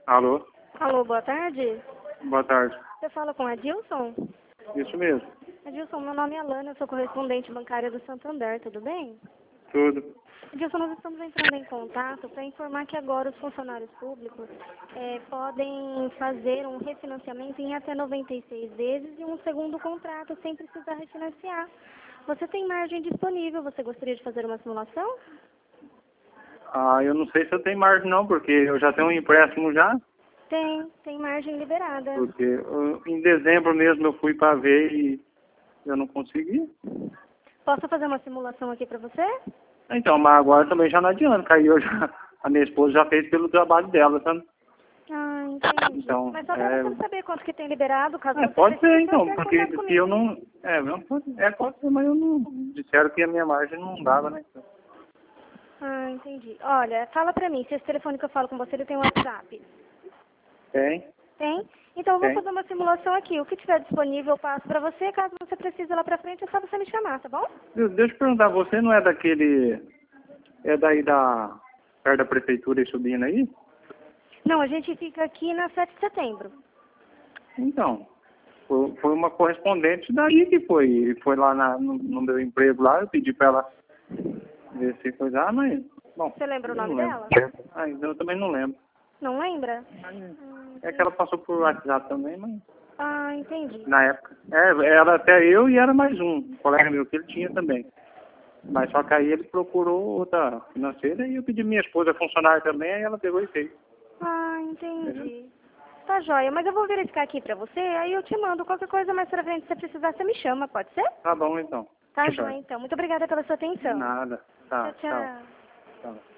Alô? Alô, boa tarde. Boa tarde. Você fala com a Adilson? Isso mesmo. Adilson, meu nome é Alana, eu sou correspondente bancária do Santander, tudo bem? Tudo. Adilson, nós estamos entrando em contato para informar que agora os funcionários públicos podem fazer um refinanciamento em até 96 vezes e um segundo contrato sem precisar refinanciar. Você tem margem disponível, você gostaria de fazer uma simulação? Eu não sei se eu tenho margem não, porque eu já tenho um empréstimo já. Tem margem liberada. Porque em dezembro mesmo eu fui para ver e eu não consegui. Posso fazer uma simulação aqui para você? Então, mas agora também já não adianta, que aí a minha esposa já fez pelo trabalho dela, sabe? Ah, entendi. Então, Mas só para você saber quanto que tem liberado, caso você pode ser precise, então, você porque contato se comigo. eu não... pode ser, mas eu não... Disseram que a minha margem não dava, né? Ah, entendi. Olha, fala pra mim, se esse telefone que eu falo com você, ele tem WhatsApp? Tem? Tem? Então eu vou Tem. fazer uma simulação aqui. O que tiver disponível eu passo pra você. Caso você precise lá pra frente, é só você me chamar, tá bom? Deixa eu perguntar, você não é daquele... É daí perto da prefeitura e subindo aí? Não, a gente fica aqui na 7 de setembro. Então, foi uma correspondente daí que foi lá no meu emprego lá, eu pedi para ela ver se coisa, mas, bom, Você lembra o eu nome não lembro. dela? Eu também não lembro. Não lembra? É que ela passou por WhatsApp também, mas Ah, entendi. na época. Era até eu e era mais um colega meu que ele tinha também. Mas só que aí ele procurou outra financeira e eu pedi minha esposa funcionária também, aí ela pegou e fez. Ah, entendi. Tá joia, mas eu vou verificar aqui pra você, aí eu te mando qualquer coisa mais pra frente. Se você precisar, você me chama, pode ser? Tá bom então. Tá Tá joia, joia. então. Muito obrigada pela sua atenção. Nada. Tá, Tchau, tchau. tchau.